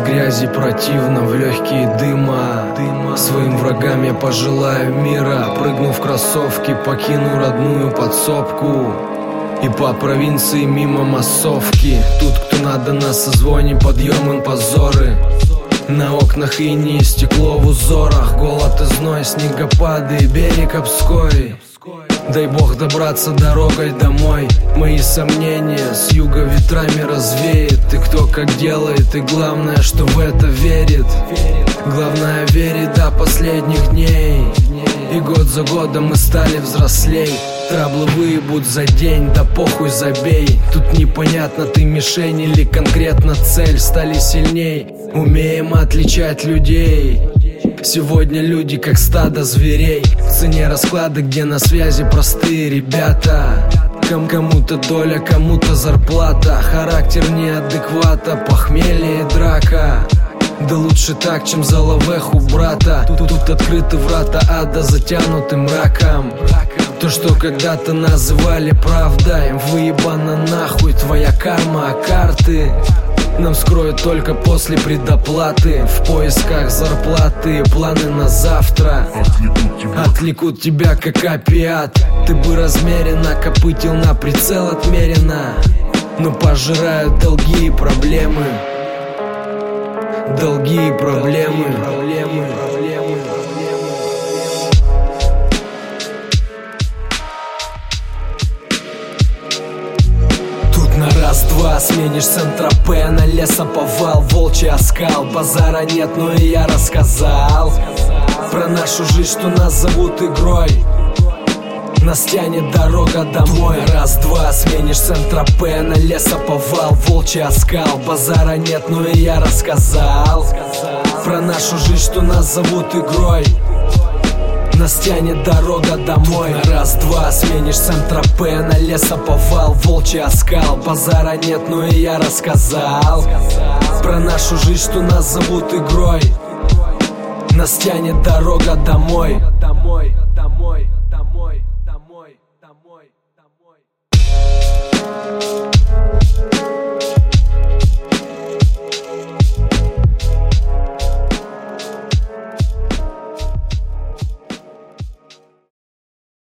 грязи противно, в легкие дыма. Своим врагам я пожелаю мира. Прыгну в кроссовки, покину родную подсобку и по провинции мимо массовки. Тут кто надо на созвоне, подъем им позоры. На окнах иней стекло в узорах. Голод и зной, снегопады и берег Обской. Дай бог добраться дорогой домой. Мои сомнения с юга ветрами развеет. И кто как делает, и главное, что в это верит. Главное верить до последних дней. И год за годом мы стали взрослей. Траблы выебут за день, да похуй забей. Тут непонятно, ты мишень или конкретно цель. Стали сильней, умеем отличать людей. Сегодня люди как стадо зверей. В цене расклада, где на связи простые ребята. Кому-то доля, кому-то зарплата. Характер неадеквата, похмелье и драка. Да лучше так, чем за лавеху брата. Тут открыты врата ада, затянуты мраком. То, что когда-то называли правдой, выебана нахуй твоя карма, а карты нам вскроют только после предоплаты. В поисках зарплаты, планы на завтра отвлекут тебя как опиат. Ты бы размеренно копытил, на прицел отмеренно, но пожирают долги и проблемы. Долги и проблемы. На раз-два сменишь Сент-Тропе на лесоповал, волчий оскал. Базара нет, но и я рассказал про нашу жизнь, что нас зовут игрой. Нас тянет дорога домой. Раз-два сменишь Сент-Тропе на лесоповал, волчий оскал. Базара нет, но и я рассказал про нашу жизнь, что нас зовут игрой. Нас тянет дорога домой. На раз-два сменишь Сент-Тропе на лесоповал, волчий оскал. Базара нет, но и я рассказал про нашу жизнь, что нас зовут игрой. Нас тянет дорога домой. Домой, домой, домой, домой, домой, домой.